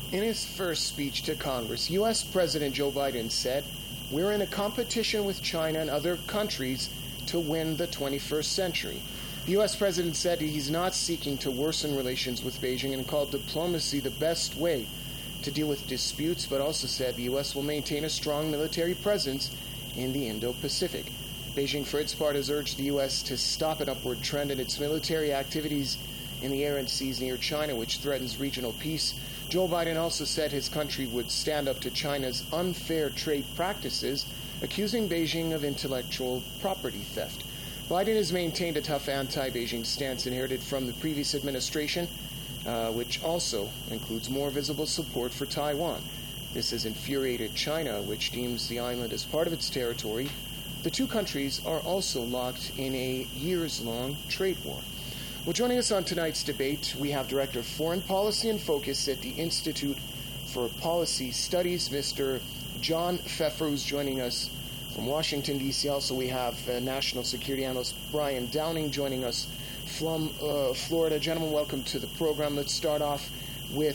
In his first speech to Congress, U.S. President Joe Biden said, "We're in a competition with China and other countries to win the 21st century." The U.S. President said he's not seeking to worsen relations with Beijing and called diplomacy the best way to deal with disputes, but also said the U.S. will maintain a strong military presence in the Indo-Pacific. Beijing, for its part, has urged the U.S. to stop an upward trend in its military activities in the air and seas near China, which threatens regional peace. Joe Biden also said his country would stand up to China's unfair trade practices, accusing Beijing of intellectual property theft. Biden has maintained a tough anti-Beijing stance inherited from the previous administration, which also includes more visible support for Taiwan. This has infuriated China, which deems the island as part of its territory. The two countries are also locked in a years-long trade war. Well, joining us on tonight's debate, we have Director of Foreign Policy and Focus at the Institute for Policy Studies, Mr. John Pfeffer, who's joining us from Washington, D.C. Also, we have National Security Analyst Brian Downing joining us from Florida. Gentlemen, welcome to the program. Let's start off with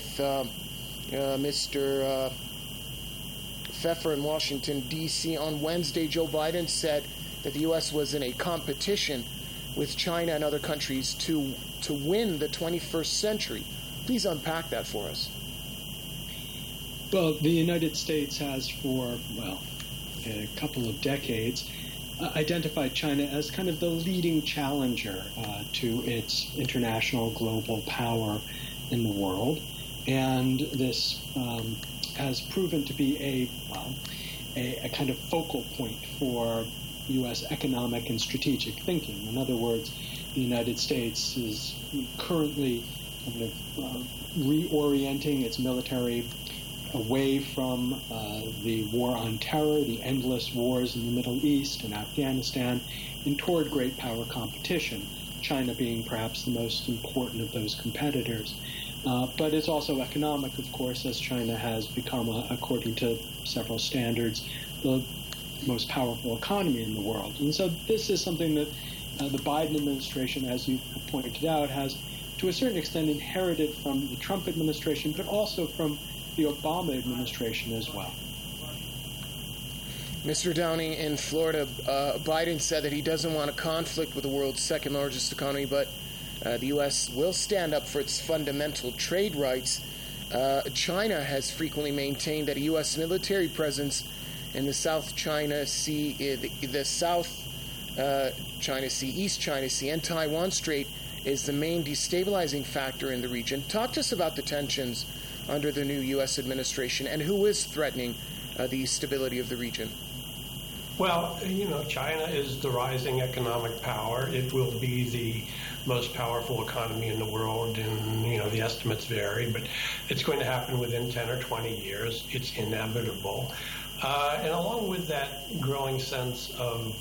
Mr. Pfeffer in Washington, D.C. On Wednesday, Joe Biden said that the U.S. was in a competition with China and other countries to win the 21st century. Please unpack that for us. Well, the United States has for, a couple of decades identified China as kind of the leading challenger to its international global power in the world. And this has proven to be a kind of focal point for U.S. economic and strategic thinking. In other words, the United States is currently kind of reorienting its military away from the war on terror, the endless wars in the Middle East and Afghanistan, and toward great power competition, China being perhaps the most important of those competitors. But it's also economic, of course, as China has become, according to several standards, the most powerful economy in the world. And so this is something that the Biden administration, as you pointed out, has to a certain extent inherited from the Trump administration, but also from the Obama administration as well. Mr. Downing, in Florida, Biden said that he doesn't want a conflict with the world's second largest economy, but the U.S. will stand up for its fundamental trade rights. China has frequently maintained that a U.S. military presence in the South China Sea, the South China Sea, East China Sea, and Taiwan Strait is the main destabilizing factor in the region. Talk to us about the tensions under the new U.S. administration and who is threatening the stability of the region. Well, China is the rising economic power. It will be the most powerful economy in the world, and, the estimates vary, but it's going to happen within 10 or 20 years. It's inevitable. And along with that growing sense of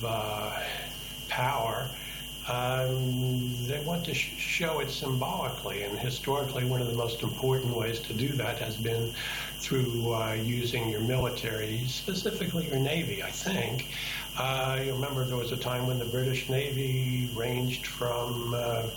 power, they want to show it symbolically, and historically one of the most important ways to do that has been through using your military, specifically your Navy, I think. You remember there was a time when the British Navy ranged from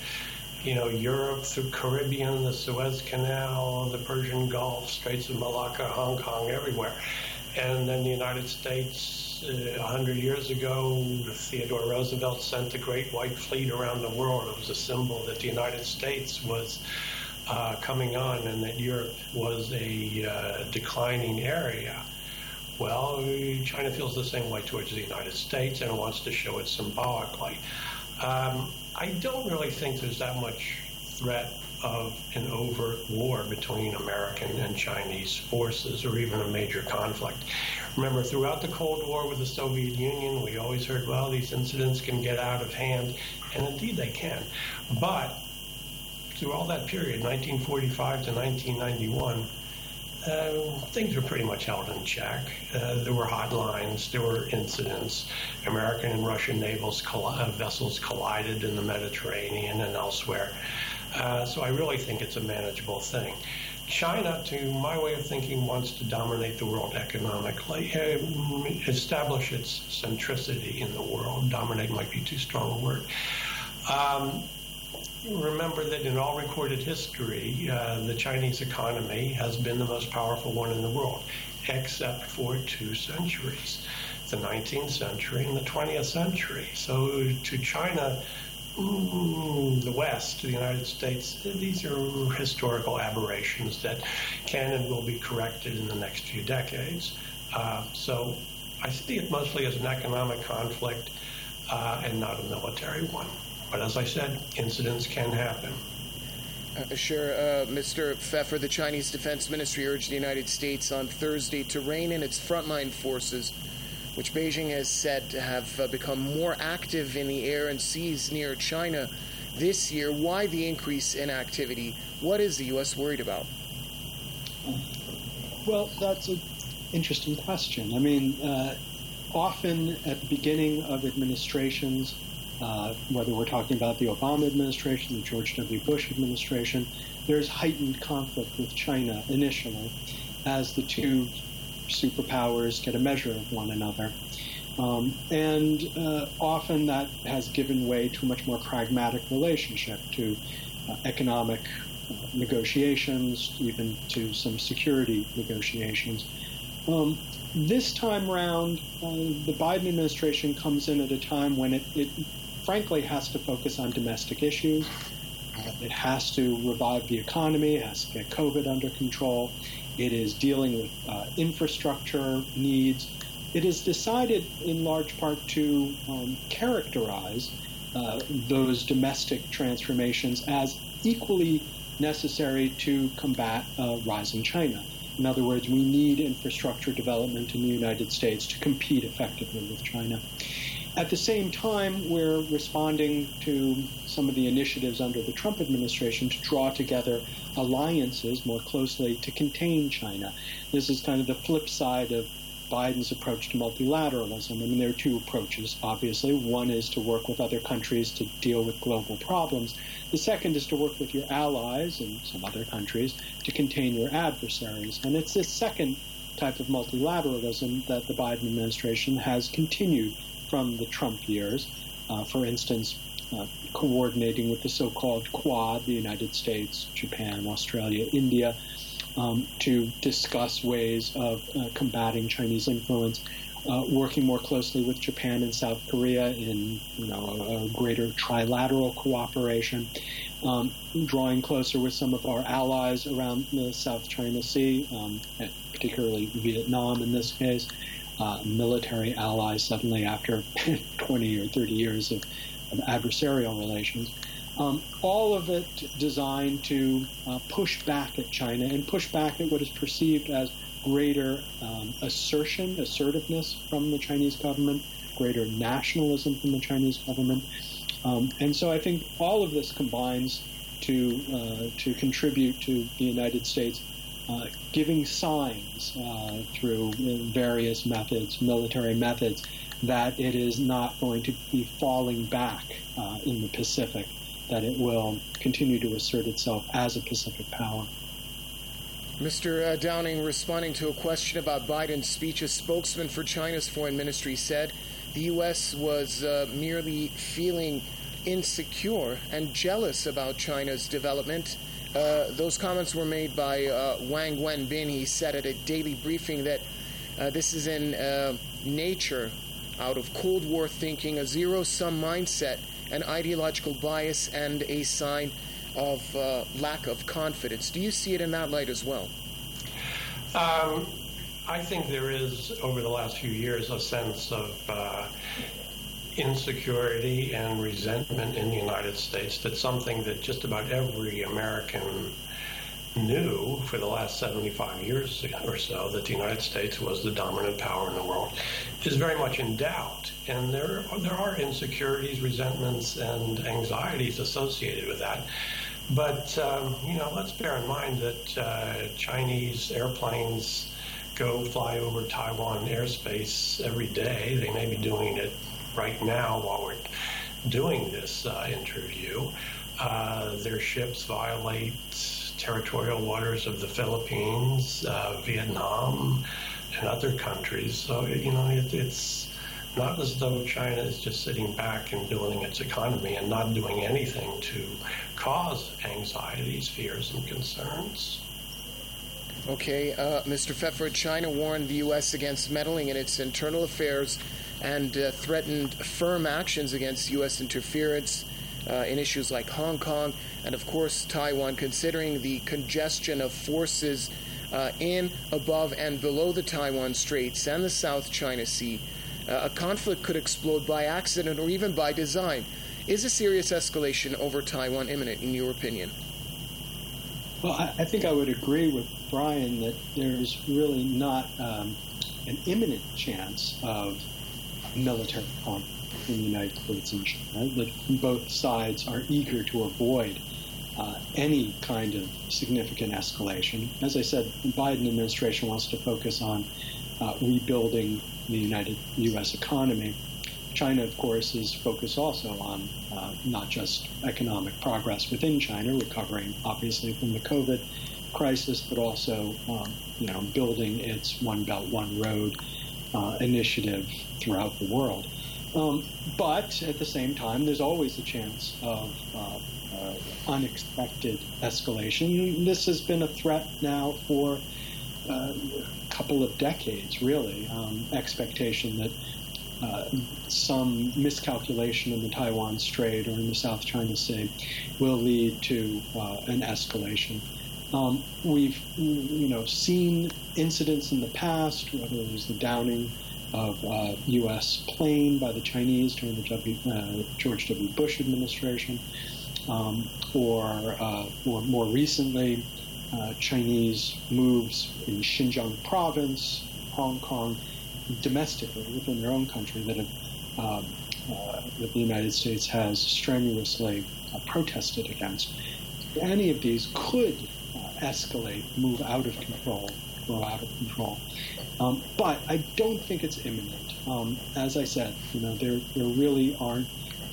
Europe through Caribbean, the Suez Canal, the Persian Gulf, Straits of Malacca, Hong Kong, everywhere. And then the United States, 100 years ago, Theodore Roosevelt sent the Great White Fleet around the world. It was a symbol that the United States was coming on and that Europe was a declining area. Well, China feels the same way towards the United States and wants to show it symbolically. I don't really think there's that much threat of an overt war between American and Chinese forces, or even a major conflict. Remember, throughout the Cold War with the Soviet Union, we always heard, well, these incidents can get out of hand, and indeed they can. But through all that period, 1945 to 1991, things were pretty much held in check. There were hotlines, there were incidents. American and Russian naval vessels collided in the Mediterranean and elsewhere. So I really think it's a manageable thing. China, to my way of thinking, wants to dominate the world economically, establish its centricity in the world. Dominate might be too strong a word. remember that in all recorded history, the Chinese economy has been the most powerful one in the world, except for 2 centuries, the 19th century and the 20th century. So to China, the West, the United States, these are historical aberrations that can and will be corrected in the next few decades. So I see it mostly as an economic conflict and not a military one. But as I said, incidents can happen. Sure. Mr. Pfeffer, the Chinese Defense Ministry urged the United States on Thursday to rein in its frontline forces, which Beijing has said to have become more active in the air and seas near China this year. Why the increase in activity? What is the U.S. worried about? Well, that's an interesting question. I mean, often at the beginning of administrations, whether we're talking about the Obama administration, the George W. Bush administration, there's heightened conflict with China initially as the two superpowers get a measure of one another. And often that has given way to a much more pragmatic relationship, to economic negotiations, even to some security negotiations. This time round, the Biden administration comes in at a time when it frankly has to focus on domestic issues. It has to revive the economy, it has to get COVID under control. It is dealing with infrastructure needs. It is decided in large part to characterize those domestic transformations as equally necessary to combat rising China. In other words, we need infrastructure development in the United States to compete effectively with China. At the same time, we're responding to some of the initiatives under the Trump administration to draw together alliances more closely to contain China. This is kind of the flip side of Biden's approach to multilateralism. I mean, there are 2 approaches, obviously. One is to work with other countries to deal with global problems. The second is to work with your allies and some other countries to contain your adversaries. And it's this second type of multilateralism that the Biden administration has continued from the Trump years. For instance, coordinating with the so-called Quad, the United States, Japan, Australia, India, to discuss ways of combating Chinese influence, working more closely with Japan and South Korea in a greater trilateral cooperation, drawing closer with some of our allies around the South China Sea, particularly Vietnam in this case, military allies suddenly after 20 or 30 years of adversarial relations. All of it designed to push back at China and push back at what is perceived as greater assertiveness from the Chinese government, greater nationalism from the Chinese government. And so I think all of this combines to contribute to the United States giving signs through various methods, military methods, that it is not going to be falling back in the Pacific, that it will continue to assert itself as a Pacific power. Mr. Downing, responding to a question about Biden's speech, a spokesman for China's foreign ministry said the U.S. was merely feeling insecure and jealous about China's development. Those comments were made by Wang Wenbin. He said at a daily briefing that this is in nature, out of Cold War thinking, a zero-sum mindset, an ideological bias, and a sign of lack of confidence. Do you see it in that light as well? I think there is, over the last few years, a sense of insecurity and resentment in the United States. That's something that just about every American knew for the last 75 years or so, that the United States was the dominant power in the world, is very much in doubt. And there are insecurities, resentments, and anxieties associated with that. But, let's bear in mind that Chinese airplanes go fly over Taiwan airspace every day. They may be doing it right now while we're doing this interview. Their ships violate territorial waters of the Philippines, Vietnam, and other countries. So, it's not as though China is just sitting back and building its economy and not doing anything to cause anxieties, fears, and concerns. Okay, Mr. Pfeffer, China warned the U.S. against meddling in its internal affairs and threatened firm actions against U.S. interference in issues like Hong Kong and, of course, Taiwan, considering the congestion of forces in, above, and below the Taiwan Straits and the South China Sea. A conflict could explode by accident or even by design. Is a serious escalation over Taiwan imminent, in your opinion? Well, I think I would agree with Brian that there's really not an imminent chance of military conflict in the United States and China. That both sides are eager to avoid any kind of significant escalation. As I said, the Biden administration wants to focus on rebuilding the U.S. economy. China, of course, is focused also on not just economic progress within China, recovering obviously from the COVID crisis, but also building its One Belt, One Road initiative throughout the world. But at the same time, there's always a chance of unexpected escalation. This has been a threat now for a couple of decades, really. Expectation that some miscalculation in the Taiwan Strait or in the South China Sea will lead to an escalation. We've seen incidents in the past, whether it was the downing of a U.S. plane by the Chinese during the George W. Bush administration, or more recently, Chinese moves in Xinjiang province, Hong Kong, domestically within their own country that the United States has strenuously protested against. Any of these could escalate, move out of control, grow out of control. But I don't think it's imminent. As I said, there really are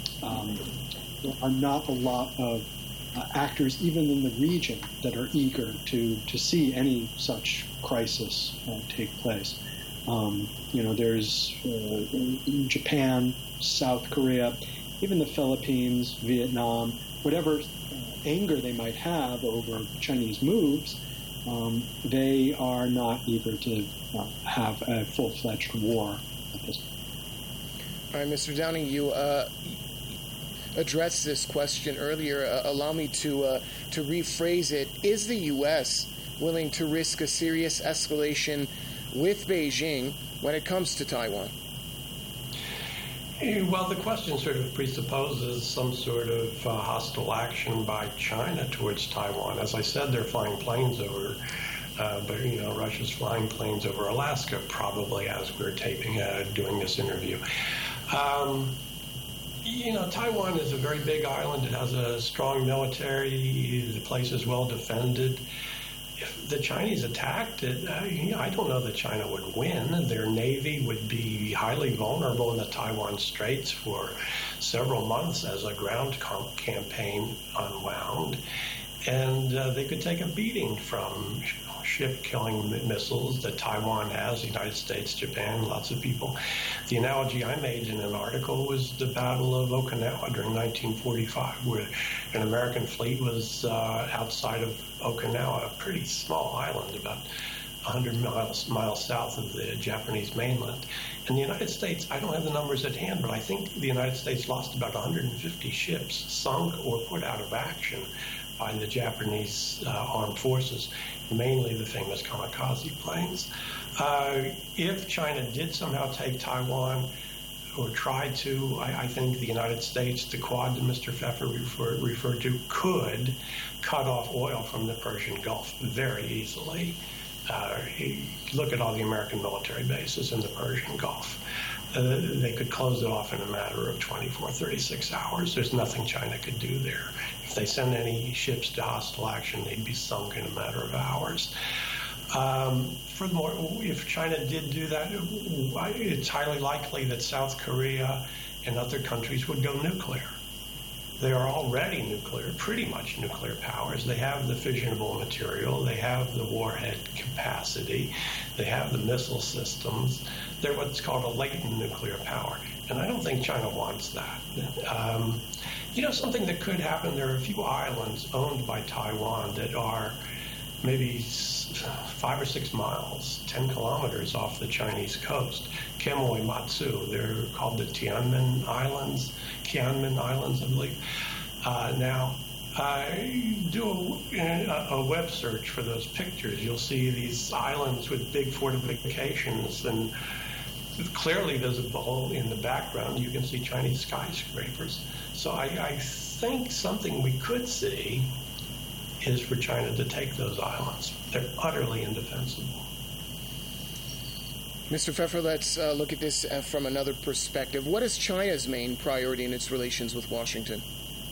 not a lot of actors, even in the region, that are eager to see any such crisis take place. There's Japan, South Korea, even the Philippines, Vietnam, whatever anger they might have over Chinese moves, they are not eager to have a full-fledged war at this point. All right, Mr. Downing, you addressed this question earlier. Allow me to rephrase it. Is the U.S. willing to risk a serious escalation with Beijing when it comes to Taiwan? Well, the question sort of presupposes some sort of hostile action by China towards Taiwan. As I said, they're flying planes over, but Russia's flying planes over Alaska probably as we're doing this interview. Taiwan is a very big island. It has a strong military. The place is well defended. If the Chinese attacked it, I don't know that China would win. Their navy would be highly vulnerable in the Taiwan Straits for several months as a ground campaign unwound. And they could take a beating from ship-killing missiles that Taiwan has, the United States, Japan, lots of people. The analogy I made in an article was the Battle of Okinawa during 1945, where an American fleet was outside of Okinawa, a pretty small island about 100 miles south of the Japanese mainland. And the United States, I don't have the numbers at hand, but I think the United States lost about 150 ships sunk or put out of action by the Japanese armed forces, mainly the famous kamikaze planes. If China did somehow take Taiwan or tried to, I think the United States, the Quad that Mr. Pfeffer referred to, could cut off oil from the Persian Gulf very easily. Look at all the American military bases in the Persian Gulf. They could close it off in a matter of 24, 36 hours. There's nothing China could do there. If they send any ships to hostile action, they'd be sunk in a matter of hours. Furthermore, if China did do that, it's highly likely that South Korea and other countries would go nuclear. They are already pretty much nuclear powers. They have the fissionable material. They have the warhead capacity. They have the missile systems. They're what's called a latent nuclear power. And I don't think China wants that. Something that could happen, there are a few islands owned by Taiwan that are maybe 5 or 6 miles, 10 kilometers off the Chinese coast. Quemoy Matsu, they're called the Tianmen Islands, I believe. Now, do a web search for those pictures. You'll see these islands with big fortifications, and clearly visible in the background, you can see Chinese skyscrapers. So I think something we could see is for China to take those islands. They're utterly indefensible. Mr. Pfeffer, let's look at this from another perspective. What is China's main priority in its relations with Washington?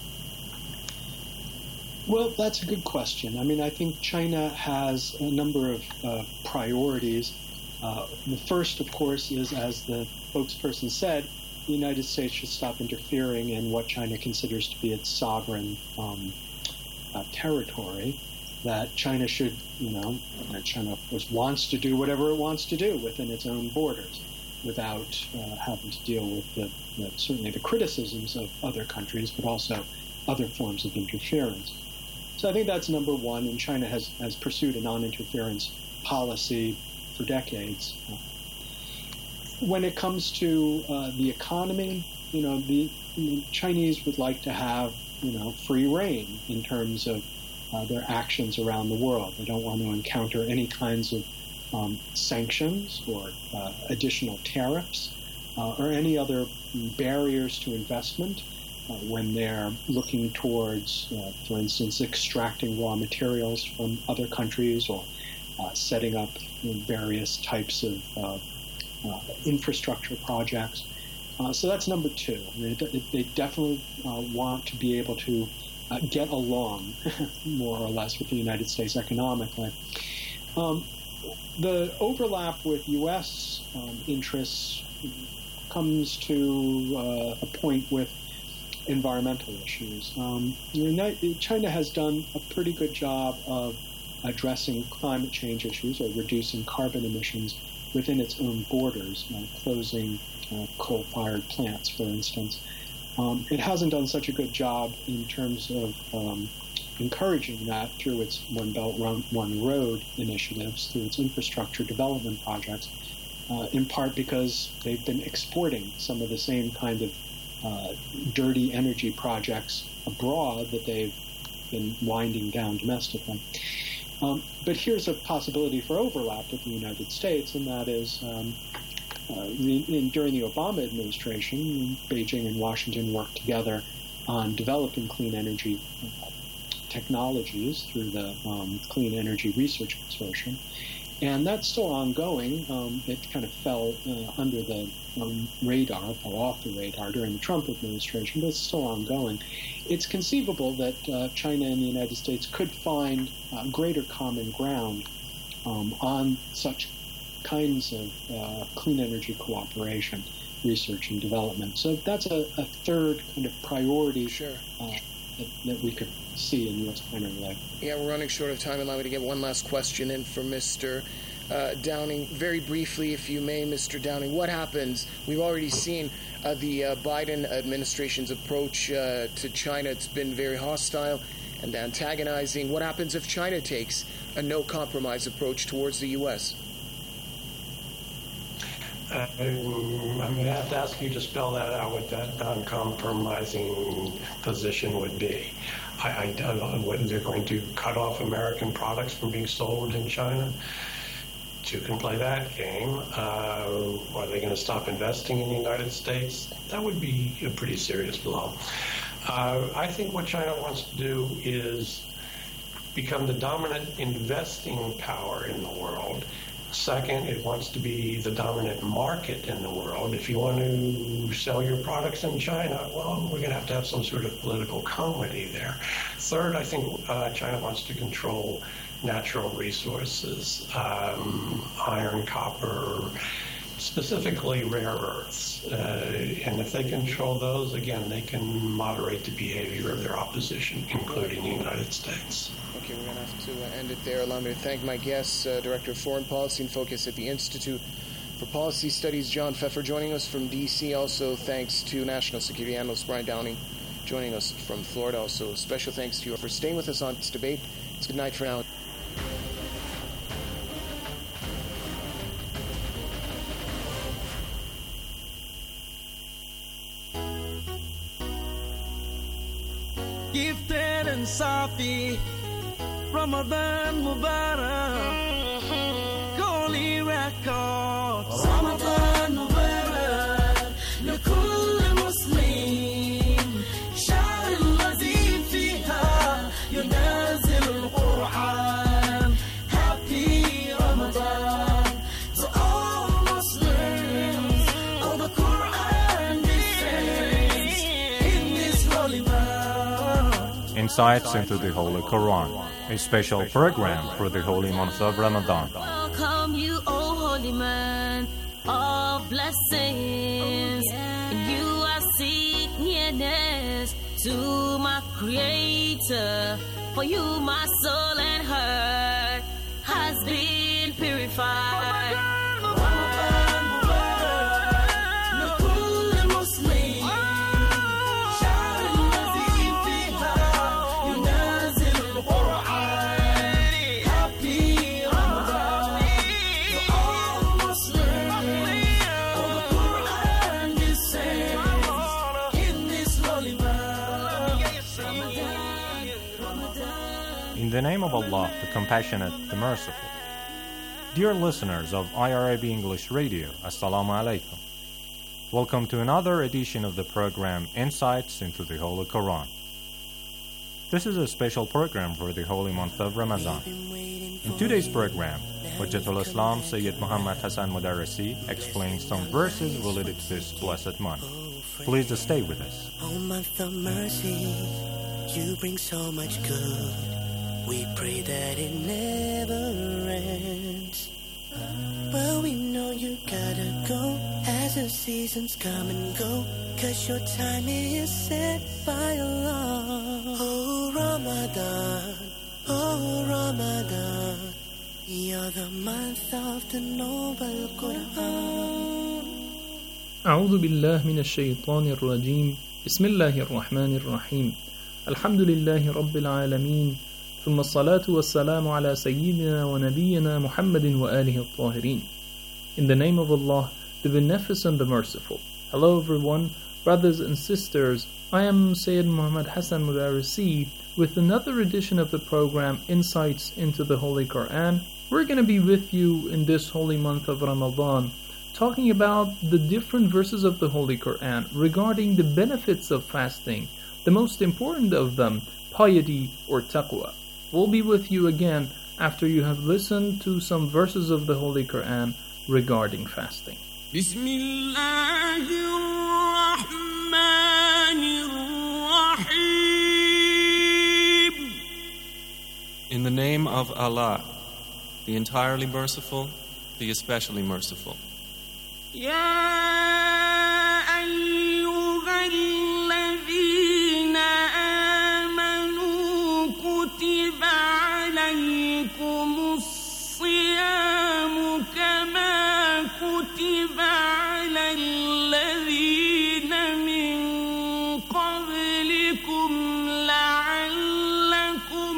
Well, that's a good question. I mean, I think China has a number of priorities. The first, of course, is, as the spokesperson said, the United States should stop interfering in what China considers to be its sovereign territory, that China should, China, of course, wants to do whatever it wants to do within its own borders without having to deal with certainly the criticisms of other countries, but also other forms of interference. So I think that's number one, and China has pursued a non-interference policy for decades. When it comes to the economy, the Chinese would like to have, free reign in terms of their actions around the world. They don't want to encounter any kinds of sanctions or additional tariffs or any other barriers to investment when they're looking towards, for instance, extracting raw materials from other countries or setting up various types of infrastructure projects. So that's number two. I mean, they definitely want to be able to get along, more or less, with the United States economically. The overlap with U.S. interests comes to a point with environmental issues. China has done a pretty good job of addressing climate change issues or reducing carbon emissions within its own borders, closing coal-fired plants, for instance. It hasn't done such a good job in terms of encouraging that through its One Belt, One Road initiatives, through its infrastructure development projects, in part because they've been exporting some of the same kind of dirty energy projects abroad that they've been winding down domestically. But here's a possibility for overlap with the United States, and that is during the Obama administration, Beijing and Washington worked together on developing clean energy technologies through the Clean Energy Research Consortium. And that's still ongoing. It kind of fell under the radar, fell off the radar during the Trump administration, but it's still ongoing. It's conceivable that China and the United States could find greater common ground on such kinds of clean energy cooperation, research and development. So that's a third kind of priority that we could see in U.S.-China relations. Yeah, we're running short of time. Allow me to get one last question in for Mr. Downing. Very briefly, if you may, Mr. Downing, what happens? We've already seen the Biden administration's approach to China. It's been very hostile and antagonizing. What happens if China takes a no-compromise approach towards the U.S.? I'm going to have to ask you to spell that out, what that non-compromising position would be. I don't know whether they're going to cut off American products from being sold in China. You can play that game. Are they going to stop investing in the United States? That would be a pretty serious blow. I think what China wants to do is become the dominant investing power in the world. Second, it wants to be the dominant market in the world. If you want to sell your products in China, well, we're going to have some sort of political comedy there. Third, I think China wants to control natural resources, iron, copper, specifically rare earths. And if they control those, again, they can moderate the behavior of their opposition, including the United States. Okay, we're going to have to end it there. Allow me to thank my guests, Director of Foreign Policy and Focus at the Institute for Policy Studies, John Pfeffer, joining us from D.C. Also, thanks to National Security Analyst Brian Downing, joining us from Florida. Also, special thanks to you for staying with us on this debate. It's good night for now. Gifted and Safi, Ramadan Mubarak, Holy Records. Ramadan Mubarak, لكل مسلم، شهر الذي فيها ينزل القرآن. Happy Ramadan to all Muslims. All the Quran descends in this holy month. Insights into the Holy Quran, a special program for the holy month of Ramadan. Welcome you, O holy man of blessings. And you are seek nearness to my Creator. For you, my soul and heart has been purified. Ramadan Mubarak, لكل مسلم، شهر الذي فيها ينزل القرآن. Happy Ramadan to all Muslims. All the Quran descends in this holy month. Ramadan. In the name of Allah, the Compassionate, the Merciful. Dear listeners of IRIB English Radio, Assalamu alaikum. Welcome to another edition of the program Insights into the Holy Quran. This is a special program for the holy month of Ramadan. In today's program, Hujjatul Islam Sayyid Muhammad Hassan Mudarrisi explains some verses related to this blessed month. Please stay with us. Oh, month of mercy, you bring so much good. We pray that it never ends. But we know you gotta go as the seasons come and go, 'cause your time is set by Allah. Oh Ramadan, oh Ramadan, you're the month of the noble Quran. أعوذ بالله من الشيطان الرجيم بسم الله الرحمن الرحيم الحمد لله رب العالمين ثم الصلاة والسلام على سيدنا ونبينا محمد وآله الطاهرين. In the name of Allah, the Beneficent, the Merciful. Hello everyone, brothers and sisters. I am Sayyid Muhammad Hassan Mudarrisi with another edition of the program Insights into the Holy Quran. We're going to be with you in this holy month of Ramadan, talking about the different verses of the Holy Quran regarding the benefits of fasting, the most important of them, piety or taqwa. We'll be with you again after you have listened to some verses of the Holy Quran regarding fasting. بسم الله الرحمن الرحيم. In the name of Allah, the entirely merciful, the especially merciful. يا أيها الذين آمنوا كتب عليكم الصيام كما كتب على الذين من قبلكم لعلكم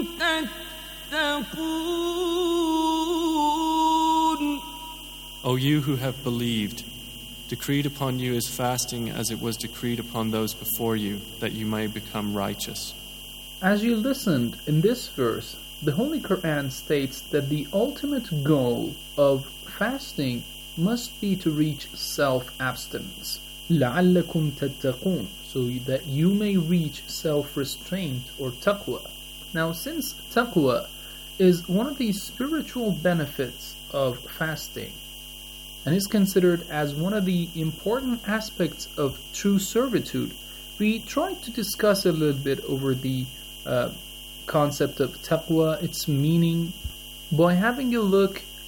تتقون. O you who have believed, decreed upon you is fasting as it was decreed upon those before you, that you may become righteous. As you listened in this verse, the Holy Quran states that the ultimate goal of fasting must be to reach self-abstinence. لَعَلَّكُمْ تَتَّقُونَ, so that you may reach self-restraint or taqwa. Now, since taqwa is one of the spiritual benefits of fasting, and is considered as one of the important aspects of true servitude, we tried to discuss a little bit over the concept of taqwa, its meaning, by having a look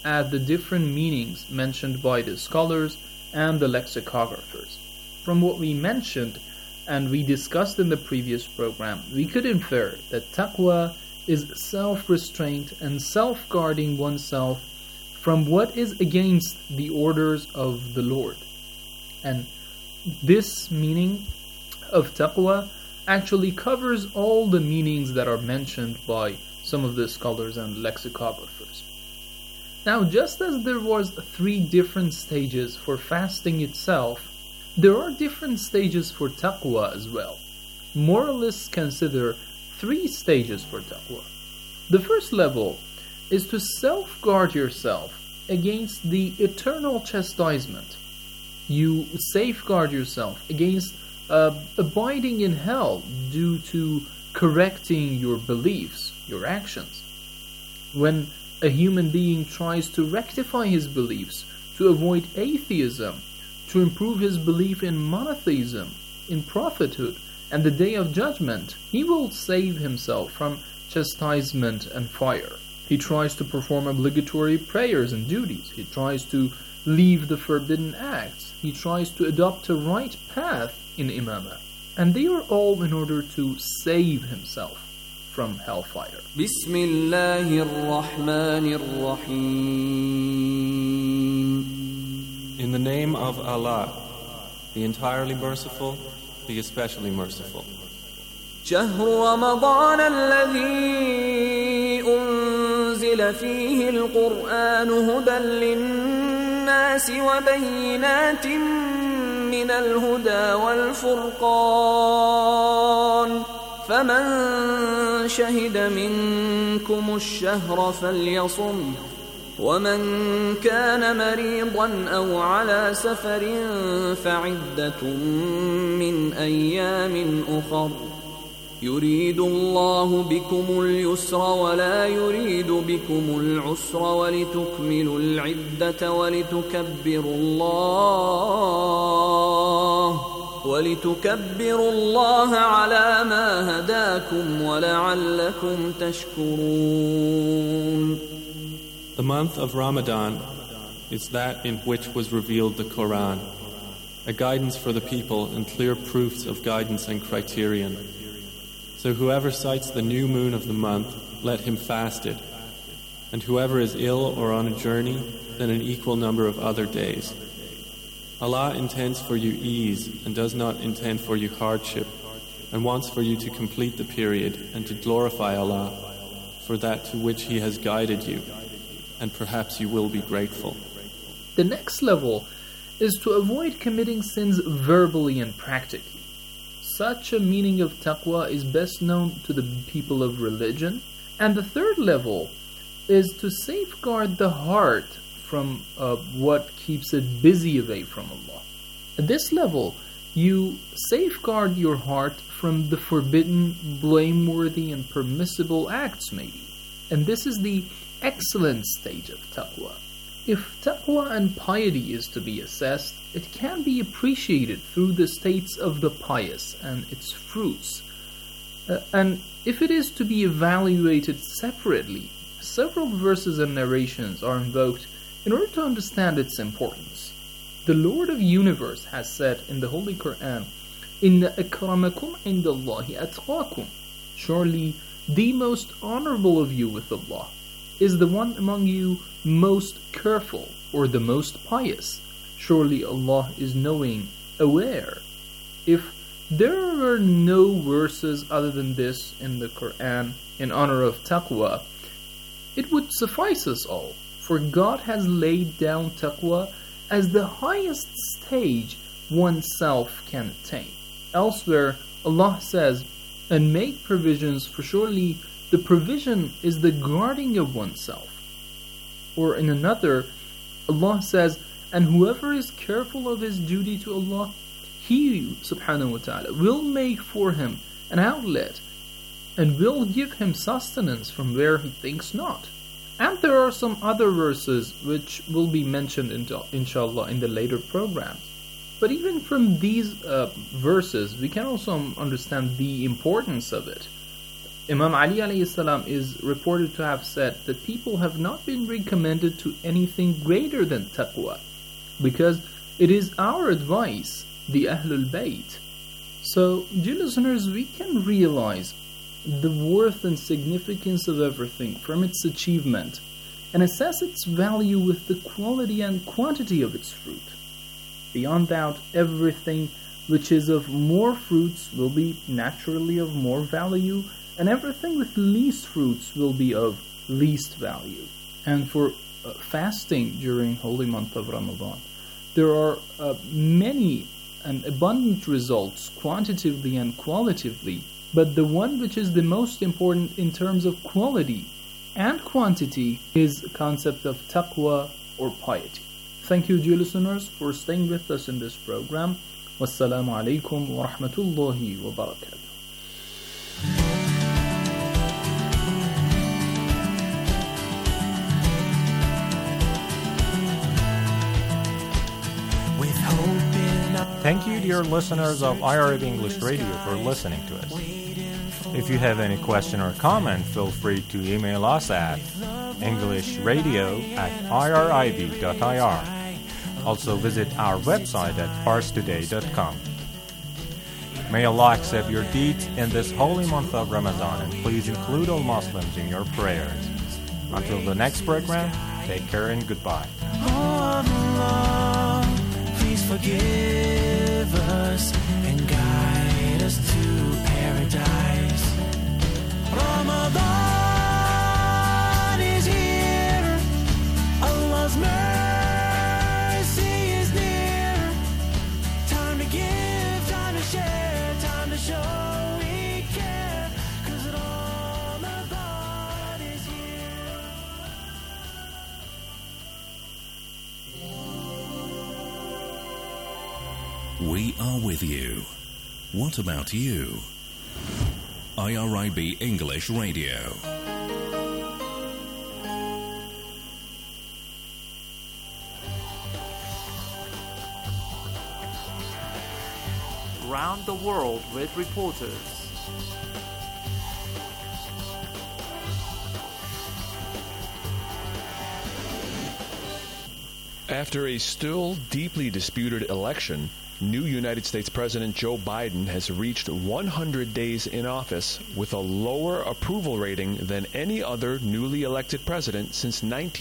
at the different meanings mentioned by the scholars and the lexicographers. From what we mentioned and we discussed in the previous program, we could infer that taqwa is self-restraint and self-guarding oneself from what is against the orders of the Lord. And this meaning of taqwa actually covers all the meanings that are mentioned by some of the scholars and lexicographers. Now, just as there was 3 different stages for fasting itself, there are different stages for taqwa as well. Moralists consider 3 stages for taqwa. The first level is to self-guard yourself against the eternal chastisement. You safeguard yourself against abiding in hell due to correcting your beliefs, your actions. When a human being tries to rectify his beliefs, to avoid atheism, to improve his belief in monotheism, in prophethood, and the Day of Judgment, he will save himself from chastisement and fire. He tries to perform obligatory prayers and duties. He tries to leave the forbidden acts. He tries to adopt a right path in imamah. And they are all in order to save himself from hellfire. In the name of Allah, the entirely merciful, the especially merciful. شهر رمضان الذي أنزل فيه القرآن هدى للناس وبينات من الهدى والفرقان فمن شهد منكم الشهر فليصم ومن كان مريضا أو على سفر فعدة من أيام أخر يريد الله بكم اليسر ولا يريد بكم العسر ولتكملوا العدة ولتكبروا الله على ما هداكم ولعلكم تشكرون. The month of Ramadan is that in which was revealed the Quran, a guidance for the people and clear proofs of guidance and criterion. So whoever sights the new moon of the month, let him fast it. And whoever is ill or on a journey, then an equal number of other days. Allah intends for you ease and does not intend for you hardship, and wants for you to complete the period and to glorify Allah for that to which He has guided you, and perhaps you will be grateful. The next level is to avoid committing sins verbally and practically. Such a meaning of taqwa is best known to the people of religion. And the third level is to safeguard the heart from what keeps it busy away from Allah. At this level, you safeguard your heart from the forbidden, blameworthy, and permissible acts maybe. And this is the excellent stage of taqwa. If taqwa and piety is to be assessed, it can be appreciated through the states of the pious and its fruits. And if it is to be evaluated separately, several verses and narrations are invoked in order to understand its importance. The Lord of Universe has said in the Holy Quran, "Inna akramakum indallahi atqakum." Surely the most honorable of you with Allah is the one among you most careful or the most pious. Surely Allah is knowing, aware. If there were no verses other than this in the Quran in honor of taqwa, it would suffice us all, for God has laid down taqwa as the highest stage oneself can attain. Elsewhere, Allah says, "And make provisions, for surely the provision is the guarding of oneself." Or in another, Allah says, "And whoever is careful of his duty to Allah, He, subhanahu wa ta'ala, will make for him an outlet and will give him sustenance from where he thinks not." And there are some other verses which will be mentioned inshallah in the later programs. But even from these verses, we can also understand the importance of it. Imam Ali alayhi salam is reported to have said that people have not been recommended to anything greater than taqwa, because it is our advice, the Ahlul Bayt. So, dear listeners, we can realize the worth and significance of everything from its achievement and assess its value with the quality and quantity of its fruit. Beyond doubt, everything which is of more fruits will be naturally of more value, and everything with least fruits will be of least value. And for fasting during holy month of Ramadan, there are many and abundant results quantitatively and qualitatively, but the one which is the most important in terms of quality and quantity is the concept of taqwa or piety. Thank you, dear listeners, for staying with us in this program. Wassalamu alaikum wa rahmatullahi wa barakatuh. Thank you, dear listeners of IRIB English Radio, for listening to us. If you have any question or comment, feel free to email us at englishradio@irib.ir. Also visit our website at farstoday.com. May Allah accept your deeds in this holy month of Ramadan, and please include all Muslims in your prayers. Until the next program, take care and goodbye. Please forgive us and guide us to paradise. Ramadan is here. Allah's mercy is near. Time to give, time to share, time to show we care. 'Cause Ramadan is here. We are with you. What about you? IRIB English Radio. Round the world with reporters. After a still deeply disputed election, new United States President Joe Biden has reached 100 days in office with a lower approval rating than any other newly elected president since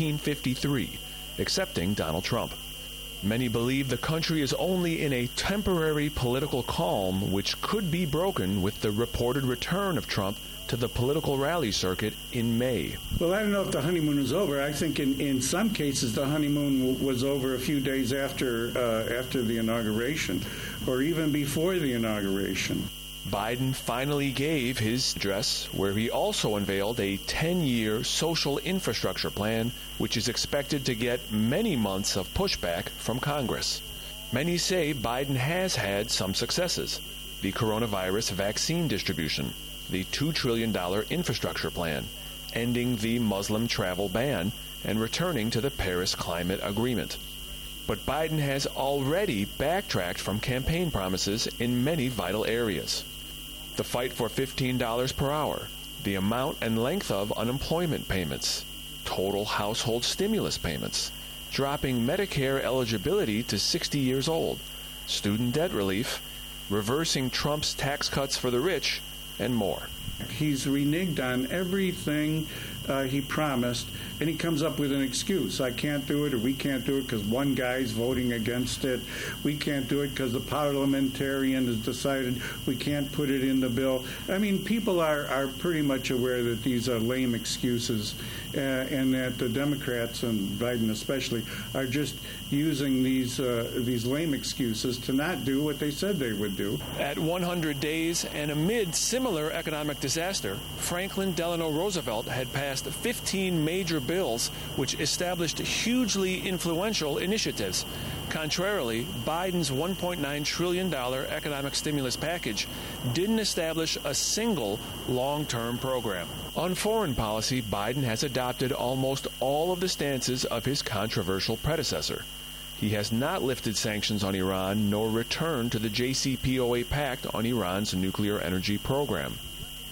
1953, excepting Donald Trump. Many believe the country is only in a temporary political calm, which could be broken with the reported return of Trump to the political rally circuit in May. Well, I don't know if the honeymoon is over. I think in some cases the honeymoon was over a few days after the inauguration, or even before the inauguration. Biden finally gave his address, where he also unveiled a 10-year social infrastructure plan, which is expected to get many months of pushback from Congress. Many say Biden has had some successes: the coronavirus vaccine distribution, the $2 trillion infrastructure plan, ending the Muslim travel ban, and returning to the Paris Climate Agreement. But Biden has already backtracked from campaign promises in many vital areas. The fight for $15 per hour, the amount and length of unemployment payments, total household stimulus payments, dropping Medicare eligibility to 60 years old, student debt relief, reversing Trump's tax cuts for the rich, and more. He's reneged on everything he promised, and he comes up with an excuse. I can't do it, or we can't do it because one guy's voting against it. We can't do it because the parliamentarian has decided we can't put it in the bill. I mean, people are pretty much aware that these are lame excuses, and that the Democrats, and Biden especially, are just using these lame excuses to not do what they said they would do. At 100 days and amid similar economic disaster, Franklin Delano Roosevelt had passed 15 major bills which established hugely influential initiatives. Contrarily, Biden's $1.9 trillion economic stimulus package didn't establish a single long-term program. On foreign policy, Biden has adopted almost all of the stances of his controversial predecessor. He has not lifted sanctions on Iran nor returned to the JCPOA pact on Iran's nuclear energy program.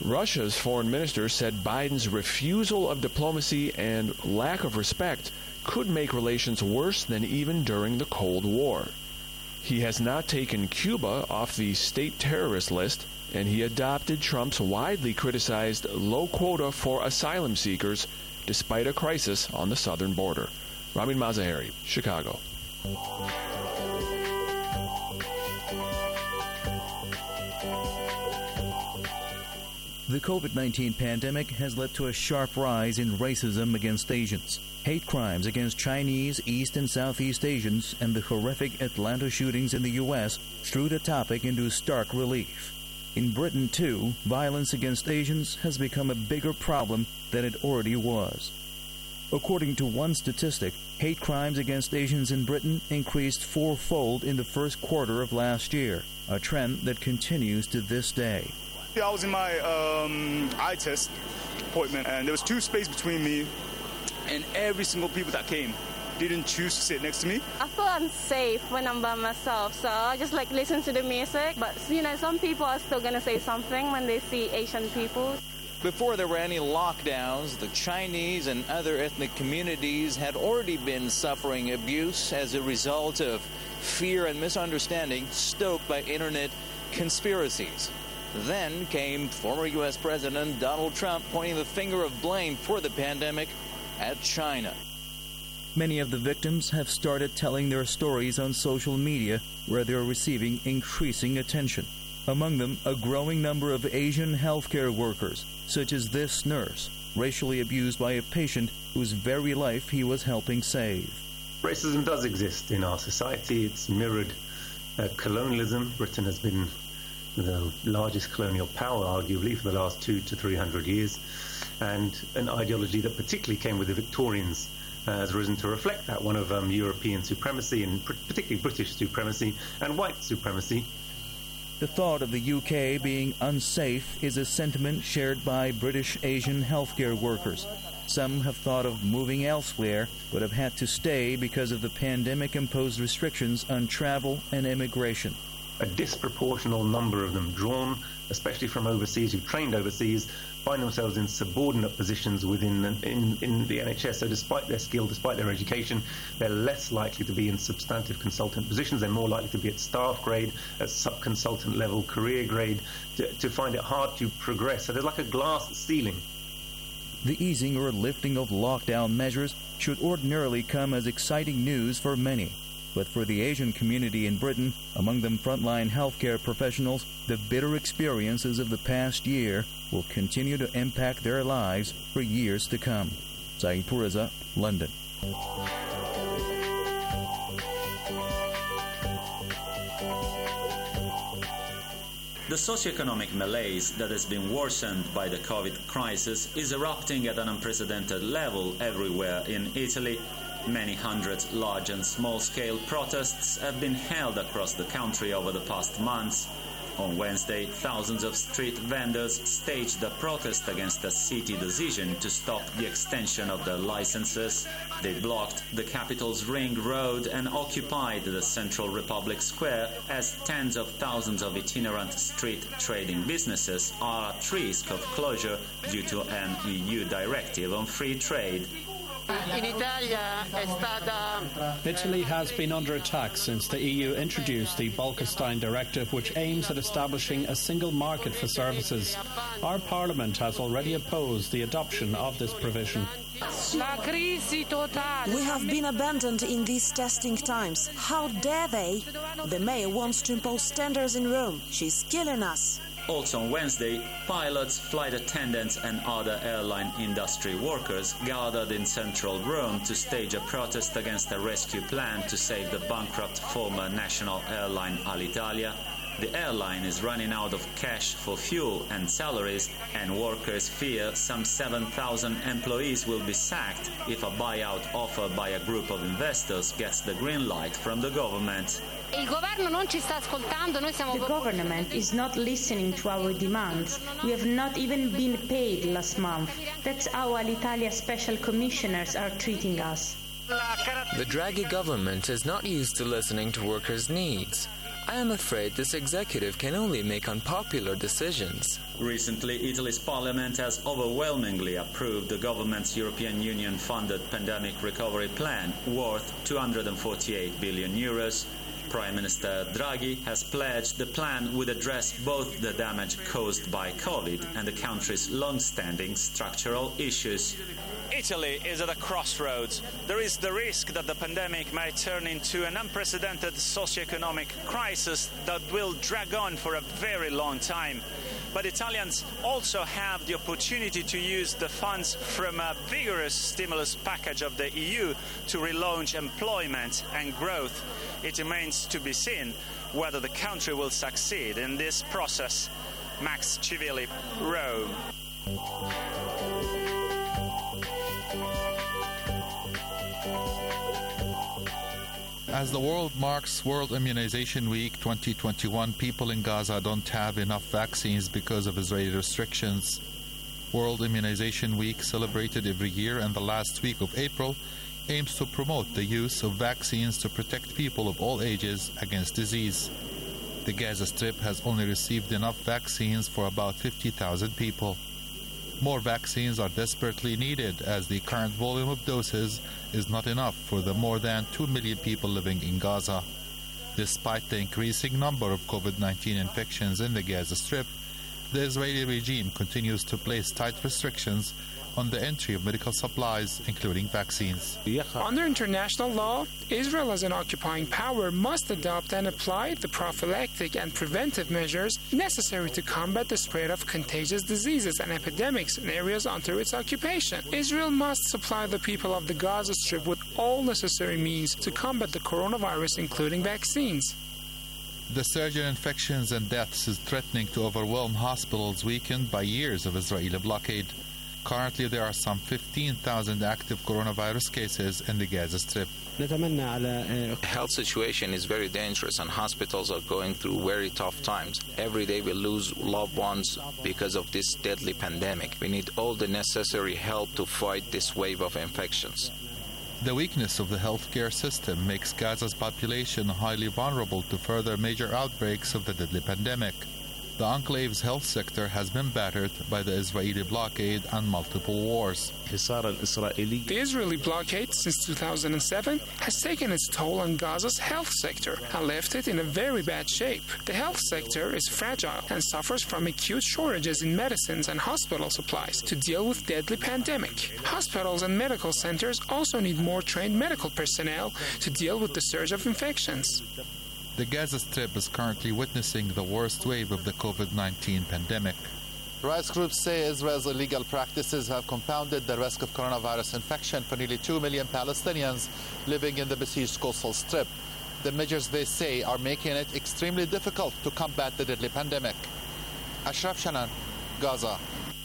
Russia's foreign minister said Biden's refusal of diplomacy and lack of respect could make relations worse than even during the Cold War. He has not taken Cuba off the state terrorist list, and he adopted Trump's widely criticized low quota for asylum seekers despite a crisis on the southern border. Ramin Mazaheri, Chicago. The COVID-19 pandemic has led to a sharp rise in racism against Asians, hate crimes against Chinese, East and Southeast Asians, and the horrific Atlanta shootings in the U.S. threw the topic into stark relief. In Britain, too, violence against Asians has become a bigger problem than it already was. According to one statistic, hate crimes against Asians in Britain increased fourfold in the first quarter of last year, a trend that continues to this day. I was in my eye test appointment, and there was 2 spaces between me and every single people that came didn't choose to sit next to me. I feel unsafe when I'm by myself, so I just listen to the music. But some people are still gonna say something when they see Asian people. Before there were any lockdowns, the Chinese and other ethnic communities had already been suffering abuse as a result of fear and misunderstanding stoked by internet conspiracies. Then came former U.S. President Donald Trump pointing the finger of blame for the pandemic at China. Many of the victims have started telling their stories on social media, where they are receiving increasing attention. Among them, a growing number of Asian healthcare workers, such as this nurse, racially abused by a patient whose very life he was helping save. Racism does exist in our society. It's mirrored colonialism. Britain has been the largest colonial power, arguably, for the last 200 to 300 years, and an ideology that particularly came with the Victorians has risen to reflect that, one of European supremacy, and particularly British supremacy and white supremacy. The thought of the UK being unsafe is a sentiment shared by British Asian healthcare workers. Some have thought of moving elsewhere, but have had to stay because of the pandemic-imposed restrictions on travel and immigration. A disproportional number of them, drawn especially from overseas, who trained overseas, find themselves in subordinate positions within in the NHS. So despite their skill, despite their education, they're less likely to be in substantive consultant positions. They're more likely to be at staff grade, at sub-consultant level, career grade, to find it hard to progress. So there's like a glass ceiling. The easing or lifting of lockdown measures should ordinarily come as exciting news for many. But for the Asian community in Britain, among them frontline healthcare professionals, the bitter experiences of the past year will continue to impact their lives for years to come. Saeed Pourreza, London. The socioeconomic malaise that has been worsened by the COVID crisis is erupting at an unprecedented level everywhere in Italy. Many hundred large and small-scale protests have been held across the country over the past months. On Wednesday, thousands of street vendors staged a protest against the city decision to stop the extension of their licenses. They blocked the capital's ring road and occupied the Central Republic Square as tens of thousands of itinerant street trading businesses are at risk of closure due to an EU directive on free trade. Italy has been under attack since the EU introduced the Bolkestein Directive, which aims at establishing a single market for services. Our Parliament has already opposed the adoption of this provision. We have been abandoned in these testing times. How dare they? The mayor wants to impose standards in Rome. She's killing us. Also on Wednesday, pilots, flight attendants and other airline industry workers gathered in central Rome to stage a protest against a rescue plan to save the bankrupt former national airline Alitalia. The airline is running out of cash for fuel and salaries, and workers fear some 7,000 employees will be sacked if a buyout offer by a group of investors gets the green light from the government. The government is not listening to our demands. We have not even been paid last month. That's how Alitalia special commissioners are treating us. The Draghi government is not used to listening to workers' needs. I am afraid this executive can only make unpopular decisions. Recently, Italy's parliament has overwhelmingly approved the government's European Union-funded pandemic recovery plan worth €248 billion. Prime Minister Draghi has pledged the plan would address both the damage caused by COVID and the country's long-standing structural issues. Italy is at a crossroads. There is the risk that the pandemic may turn into an unprecedented socio-economic crisis that will drag on for a very long time. But Italians also have the opportunity to use the funds from a vigorous stimulus package of the EU to relaunch employment and growth. It remains to be seen whether the country will succeed in this process. Max Civilli, Rome. As the world marks World Immunization Week 2021, people in Gaza don't have enough vaccines because of Israeli restrictions. World Immunization Week, celebrated every year in the last week of April, aims to promote the use of vaccines to protect people of all ages against disease. The Gaza Strip has only received enough vaccines for about 50,000 people. More vaccines are desperately needed as the current volume of doses is not enough for the more than 2 million people living in Gaza. Despite the increasing number of COVID-19 infections in the Gaza Strip, the Israeli regime continues to place tight restrictions on the entry of medical supplies, including vaccines. Under international law, Israel as an occupying power must adopt and apply the prophylactic and preventive measures necessary to combat the spread of contagious diseases and epidemics in areas under its occupation. Israel must supply the people of the Gaza Strip with all necessary means to combat the coronavirus, including vaccines. The surge in infections and deaths is threatening to overwhelm hospitals weakened by years of Israeli blockade. Currently, there are some 15,000 active coronavirus cases in the Gaza Strip. The health situation is very dangerous and hospitals are going through very tough times. Every day we lose loved ones because of this deadly pandemic. We need all the necessary help to fight this wave of infections. The weakness of the healthcare system makes Gaza's population highly vulnerable to further major outbreaks of the deadly pandemic. The enclave's health sector has been battered by the Israeli blockade and multiple wars. The Israeli blockade since 2007 has taken its toll on Gaza's health sector and left it in a very bad shape. The health sector is fragile and suffers from acute shortages in medicines and hospital supplies to deal with deadly pandemic. Hospitals and medical centers also need more trained medical personnel to deal with the surge of infections. The Gaza Strip is currently witnessing the worst wave of the COVID-19 pandemic. Rights groups say Israel's illegal practices have compounded the risk of coronavirus infection for nearly 2 million Palestinians living in the besieged coastal strip. The measures, they say, are making it extremely difficult to combat the deadly pandemic. Ashraf Shanan, Gaza.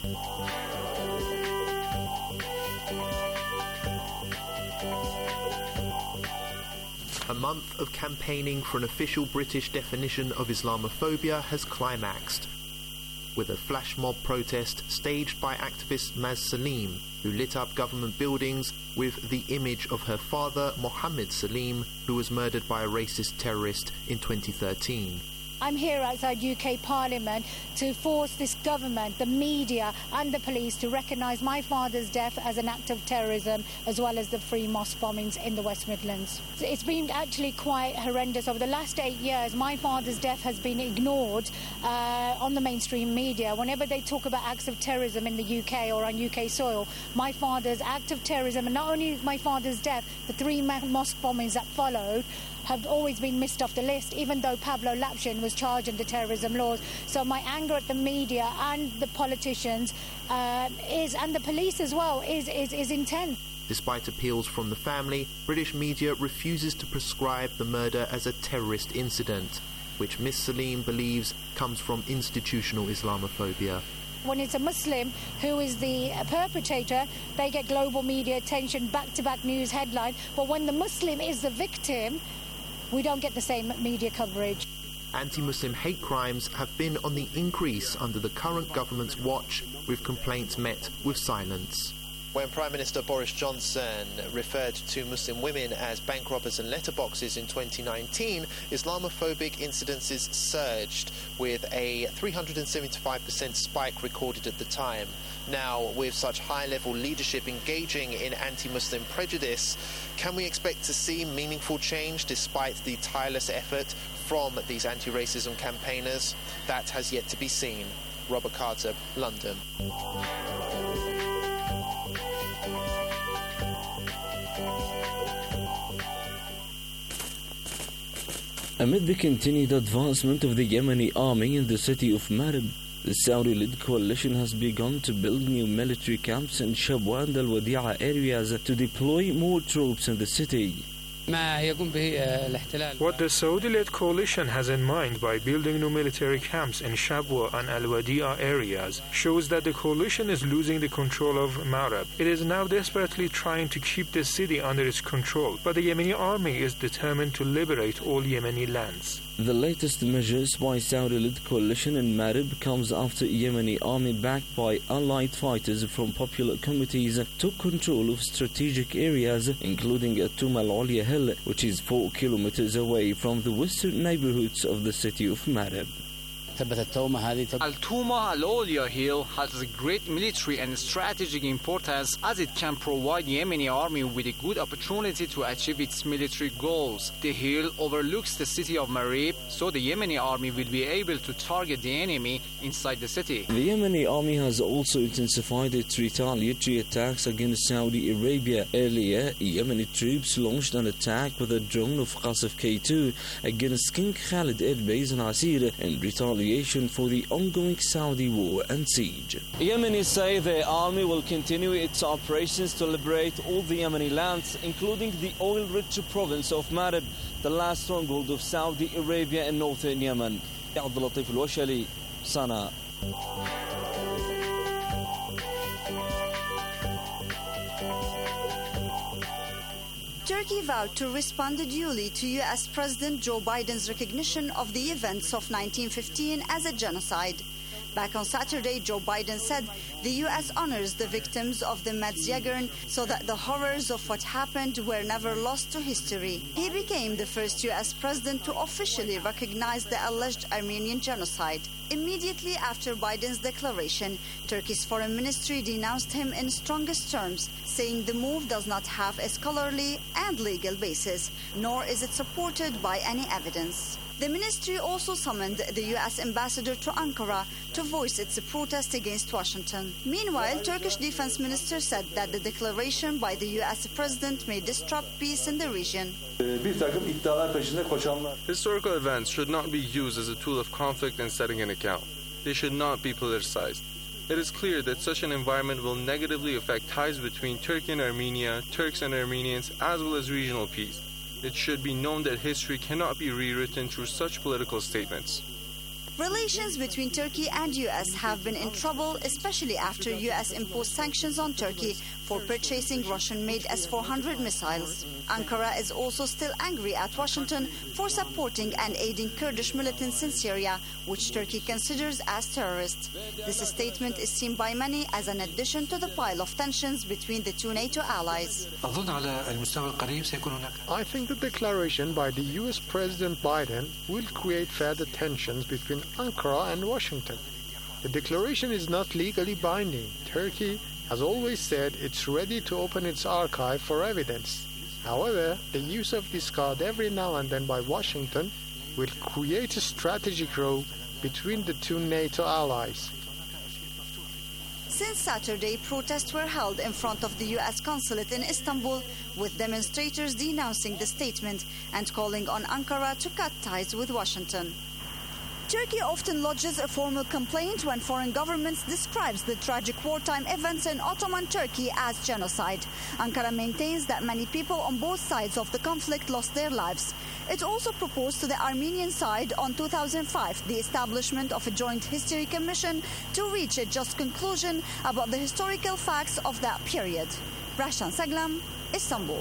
A month of campaigning for an official British definition of Islamophobia has climaxed, with a flash mob protest staged by activist Maz Salim, who lit up government buildings with the image of her father, Mohammed Salim, who was murdered by a racist terrorist in 2013. I'm here outside UK Parliament to force this government, the media and the police to recognise my father's death as an act of terrorism, as well as the three mosque bombings in the West Midlands. It's been actually quite horrendous. Over the last 8 years, my father's death has been ignored on the mainstream media. Whenever they talk about acts of terrorism in the UK or on UK soil, my father's act of terrorism, and not only my father's death, the three mosque bombings that followed, have always been missed off the list, even though Pavlo Lapshin was charged under terrorism laws. So my anger at the media and the politicians and the police as well is intense. Despite appeals from the family, British media refuses to prescribe the murder as a terrorist incident, which Miss Salim believes comes from institutional Islamophobia. When it's a Muslim who is the perpetrator, they get global media attention, back-to-back news headline. But when the Muslim is the victim, we don't get the same media coverage. Anti-Muslim hate crimes have been on the increase under the current government's watch, with complaints met with silence. When Prime Minister Boris Johnson referred to Muslim women as bank robbers and letterboxes in 2019, Islamophobic incidences surged, with a 375% spike recorded at the time. Now, with such high-level leadership engaging in anti-Muslim prejudice, can we expect to see meaningful change despite the tireless effort from these anti-racism campaigners? That has yet to be seen. Robert Carter, London. Amid the continued advancement of the Yemeni army in the city of Marib, the Saudi-led coalition has begun to build new military camps in Shabwa and Al-Wadi'a areas to deploy more troops in the city. What the Saudi-led coalition has in mind by building new military camps in Shabwa and Al-Wadi'a areas shows that the coalition is losing the control of Marib. It is now desperately trying to keep the city under its control, but the Yemeni army is determined to liberate all Yemeni lands. The latest measures by Saudi-led coalition in Marib comes after Yemeni army backed by allied fighters from popular committees took control of strategic areas, including Tuma Al-Ulya Hill, which is 4 kilometers away from the western neighborhoods of the city of Marib. Al-Tuma Al-Ulya Hill has a great military and strategic importance as it can provide the Yemeni army with a good opportunity to achieve its military goals. The hill overlooks the city of Marib, so the Yemeni army will be able to target the enemy inside the city. The Yemeni army has also intensified its retaliatory attacks against Saudi Arabia. Earlier, Yemeni troops launched an attack with a drone of Qasif K2 against King Khalid Air Base in Asir in retaliation for the ongoing Saudi war and siege. Yemenis say the army will continue its operations to liberate all the Yemeni lands, including the oil-rich province of Marib, the last stronghold of Saudi Arabia in northern Yemen. Abdul Latif Al-Washali, Sana. Turkey vowed to respond duly to U.S. President Joe Biden's recognition of the events of 1915 as a genocide. Back on Saturday, Joe Biden said the U.S. honors the victims of the Metzjagern so that the horrors of what happened were never lost to history. He became the first U.S. president to officially recognize the alleged Armenian genocide. Immediately after Biden's declaration, Turkey's foreign ministry denounced him in strongest terms, saying the move does not have a scholarly and legal basis, nor is it supported by any evidence. The ministry also summoned the U.S. ambassador to Ankara to voice its protest against Washington. Meanwhile, Turkish defense minister said that the declaration by the U.S. president may disrupt peace in the region. Historical events should not be used as a tool of conflict and setting an account. They should not be politicized. It is clear that such an environment will negatively affect ties between Turkey and Armenia, Turks and Armenians, as well as regional peace. It should be known that history cannot be rewritten through such political statements. Relations between Turkey and U.S. have been in trouble, especially after U.S. imposed sanctions on Turkey for purchasing Russian-made S-400 missiles. Ankara is also still angry at Washington for supporting and aiding Kurdish militants in Syria, which Turkey considers as terrorists. This statement is seen by many as an addition to the pile of tensions between the two NATO allies. I think the declaration by the U.S. President Biden will create further tensions between Ankara and Washington. The declaration is not legally binding. Turkey has always said it's ready to open its archive for evidence. However, the use of this card every now and then by Washington will create a strategic row between the two NATO allies. Since Saturday, protests were held in front of the U.S. consulate in Istanbul, with demonstrators denouncing the statement and calling on Ankara to cut ties with Washington. Turkey often lodges a formal complaint when foreign governments describes the tragic wartime events in Ottoman Turkey as genocide. Ankara maintains that many people on both sides of the conflict lost their lives. It also proposed to the Armenian side on 2005 the establishment of a joint history commission to reach a just conclusion about the historical facts of that period. Rahshan Saglam, Istanbul.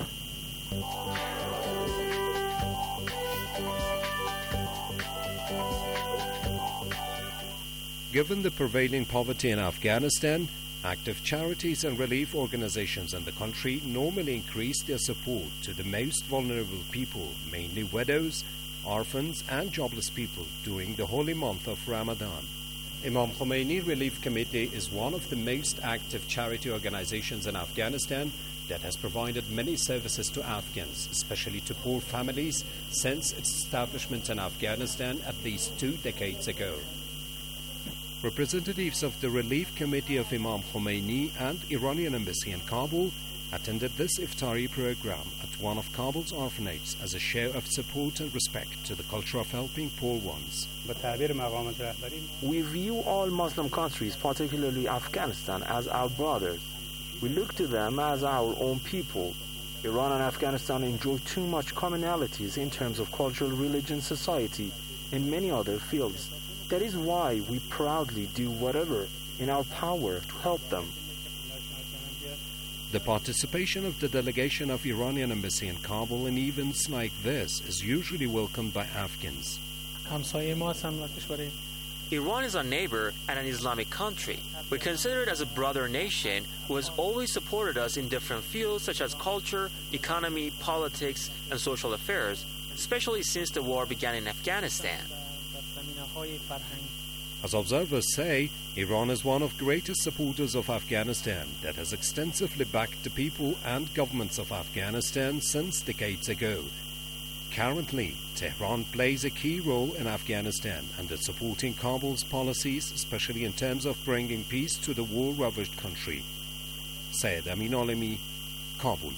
Given the prevailing poverty in Afghanistan, Active charities and relief organizations in the country normally increase their support to the most vulnerable people, mainly widows, orphans and jobless people during the holy month of Ramadan. Imam Khomeini Relief Committee is one of the most active charity organizations in Afghanistan that has provided many services to Afghans, especially to poor families, since its establishment in Afghanistan at least 2 decades ago. Representatives of the Relief Committee of Imam Khomeini and Iranian Embassy in Kabul attended this iftari program at one of Kabul's orphanages as a show of support and respect to the culture of helping poor ones. We view all Muslim countries, particularly Afghanistan, as our brothers. We look to them as our own people. Iran and Afghanistan enjoy too much commonalities in terms of cultural, religion, society, and many other fields. That is why we proudly do whatever in our power to help them. The participation of the delegation of Iranian Embassy in Kabul in events like this is usually welcomed by Afghans. Iran is our neighbor and an Islamic country. We consider it as a brother nation who has always supported us in different fields such as culture, economy, politics, and social affairs, especially since the war began in Afghanistan. As observers say, Iran is one of the greatest supporters of Afghanistan that has extensively backed the people and governments of Afghanistan since decades ago. Currently, Tehran plays a key role in Afghanistan and is supporting Kabul's policies, especially in terms of bringing peace to the war-ravaged country. Syed Amin Alemi, Kabul.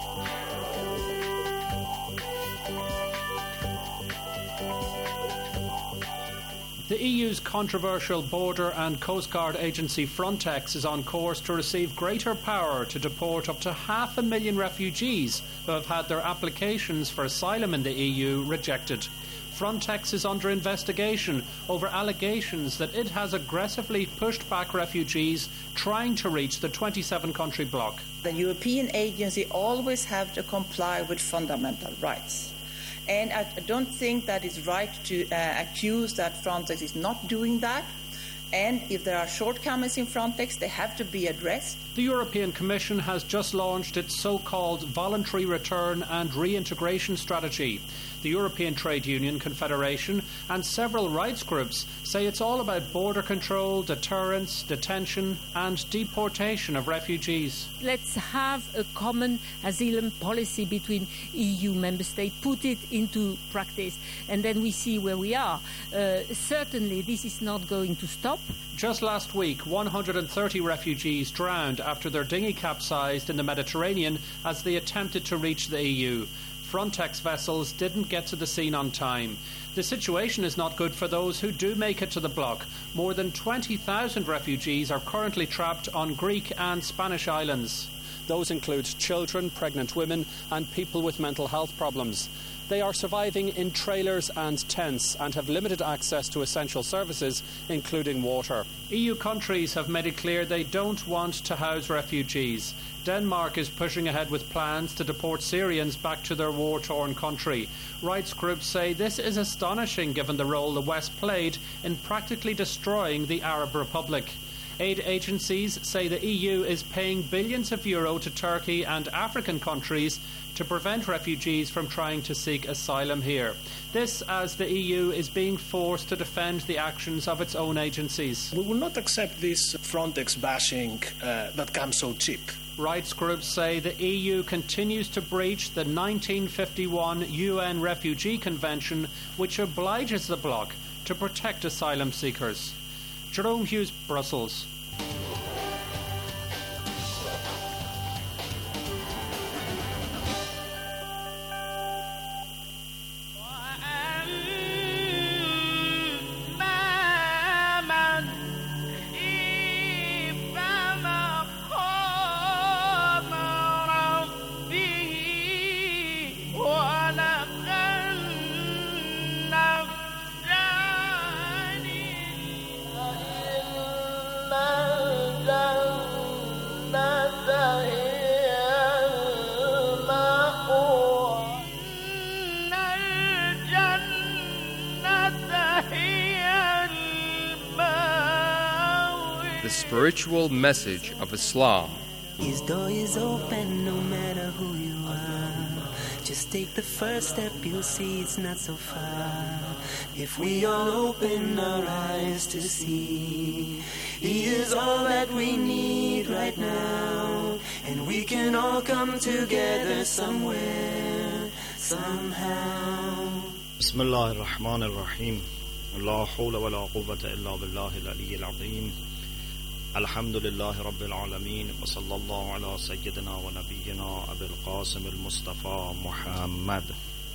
The EU's controversial border and coast guard agency Frontex is on course to receive greater power to deport up to 500,000 refugees who have had their applications for asylum in the EU rejected. Frontex is under investigation over allegations that it has aggressively pushed back refugees trying to reach the 27-country bloc. The European agency always have to comply with fundamental rights. And I don't think that it's right to accuse that Frontex is not doing that. And if there are shortcomings in Frontex, they have to be addressed. The European Commission has just launched its so-called Voluntary Return and Reintegration Strategy. The European Trade Union Confederation and several rights groups say it's all about border control, deterrence, detention and deportation of refugees. Let's have a common asylum policy between EU member states, put it into practice, and then we see where we are. Certainly this is not going to stop. Just last week, 130 refugees drowned after their dinghy capsized in the Mediterranean as they attempted to reach the EU. Frontex vessels didn't get to the scene on time. The situation is not good for those who do make it to the bloc. More than 20,000 refugees are currently trapped on Greek and Spanish islands. Those include children, pregnant women and people with mental health problems. They are surviving in trailers and tents and have limited access to essential services, including water. EU countries have made it clear they don't want to house refugees. Denmark is pushing ahead with plans to deport Syrians back to their war-torn country. Rights groups say this is astonishing given the role the West played in practically destroying the Arab Republic. Aid agencies say the EU is paying billions of euro to Turkey and African countries to prevent refugees from trying to seek asylum here. This as the EU is being forced to defend the actions of its own agencies. We will not accept this Frontex bashing that comes so cheap. Rights groups say the EU continues to breach the 1951 UN Refugee Convention, which obliges the bloc to protect asylum seekers. Jerome Hughes, Brussels. spiritual message of Islam. His door is open no matter who you are. Just take the first step, you'll see it's not so far. If we all open our eyes to see, He is all that we need right now. And we can all come together somewhere, somehow. Bismillah ar-Rahman ar-Rahim. La hawla wa la quwwata illa billahi al-ali al-azim. Alhamdulillahi Rabbil Alameen. Wa sallallahu ala sayyidina wa nabiyyina Abil Qasim al-Mustafa Muhammad.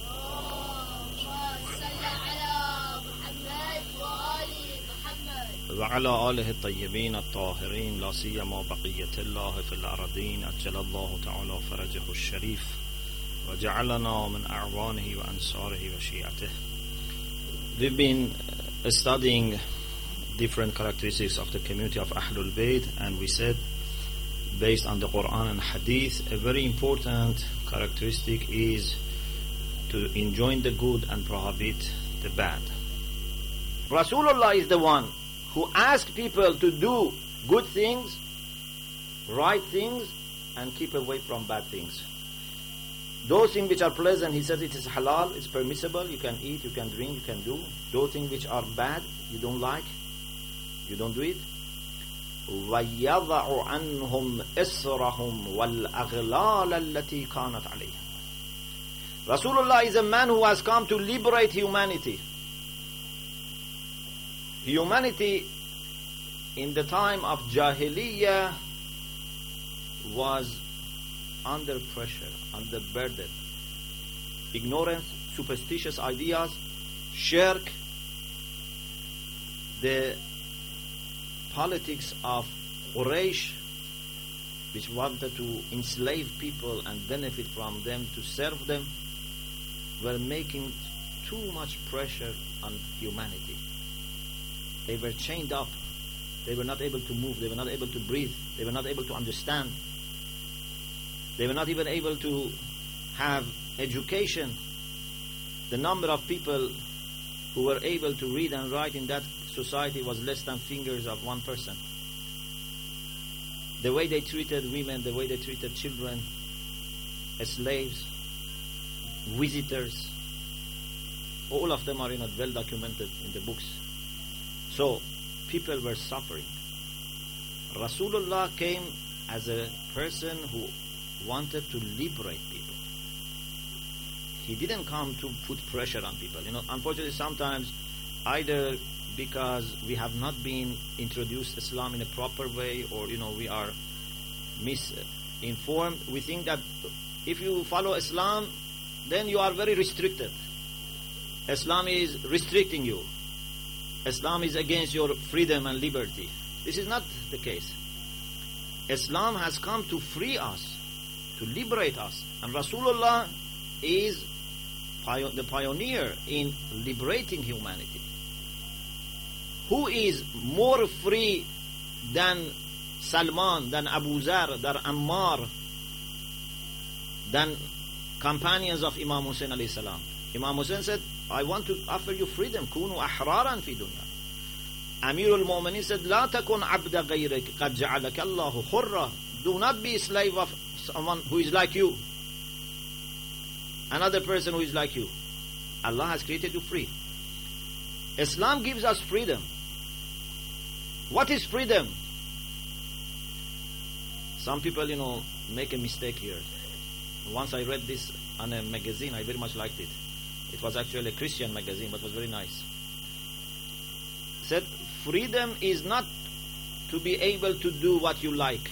وعلى آله الطيبين الطاهرين لا سيما بقية الله في الأرضين أجل الله تعالى فرجه الشريف وجعلنا من أعوانه وأنصاره وشيعته. We've been studying different characteristics of the community of Ahlul Bayt, and we said, based on the Quran and Hadith, a very important characteristic is to enjoin the good and prohibit the bad. Rasulullah is the one who asked people to do good things, right things, and keep away from bad things. Those things which are pleasant, he says it is halal, it's permissible, you can eat, you can drink, you can do. Those things which are bad, you don't like, you don't do it. وَيَضَعُ عَنْهُمْ إِسْرَهُمْ وَالْأَغْلَالَ الَّتِي كَانَتْ عَلَيْهِمْ. Rasulullah is a man who has come to liberate humanity. Humanity in the time of Jahiliyyah was under pressure, under burden. Ignorance, superstitious ideas, shirk, the politics of Quraysh, which wanted to enslave people and benefit from them, to serve them, were making too much pressure on humanity. They were chained up. They were not able to move. They were not able to breathe. They were not able to understand. They were not even able to have education. The number of people who were able to read and write in that society was less than fingers of one person. The way they treated women, the way they treated children, slaves, visitors, all of them are well documented in the books. So, people were suffering. Rasulullah came as a person who wanted to liberate people. He didn't come to put pressure on people. Unfortunately, sometimes, either because we have not been introduced Islam in a proper way, or we are misinformed, we think that if you follow Islam, then you are very restricted. Islam is restricting you. Islam is against your freedom and liberty. This is not the case. Islam has come to free us, to liberate us. And Rasulullah is the pioneer in liberating humanity. Who is more free than Salman, than Abu Zar, than Ammar, than companions of Imam Hussein alayhi salam? Imam Hussein said, I want to offer you freedom. Kunu ahraran fi dunya. Amirul Mu'minin said, La takun abda ghayrik qad ja'alaka Allahu hurra. Do not be a slave of someone who is like you. Another person who is like you. Allah has created you free. Islam gives us freedom. What is freedom? Some people, make a mistake here. Once I read this on a magazine, I very much liked it. It was actually a Christian magazine, but it was very nice. It said, freedom is not to be able to do what you like.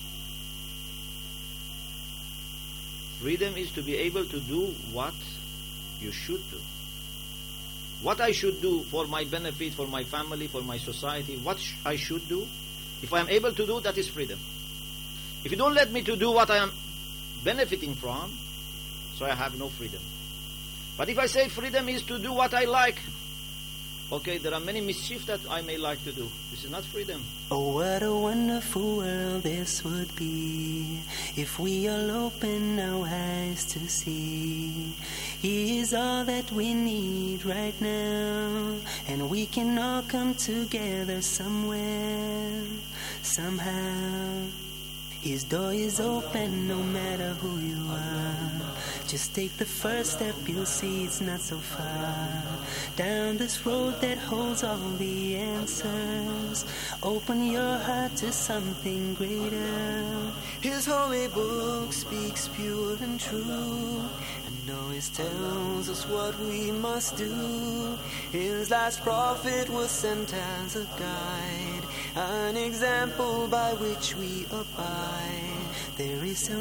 Freedom is to be able to do what you should do. What I should do for my benefit, for my family, for my society, what I should do, if I am able to do, that is freedom. If you don't let me to do what I am benefiting from, so I have no freedom. But if I say freedom is to do what I like, okay, there are many mischief that I may like to do. This is not freedom. Oh, what a wonderful world this would be if we all open our eyes to see. He is all that we need right now, and we can all come together somewhere, Somehow his door is open no matter who you are. Just take the first step, you'll see it's not so far. Down this road that holds all the answers, open your heart to something greater. His holy book speaks pure and true, and always tells us what we must do. His last prophet was sent as a guide, an example by which we abide. There is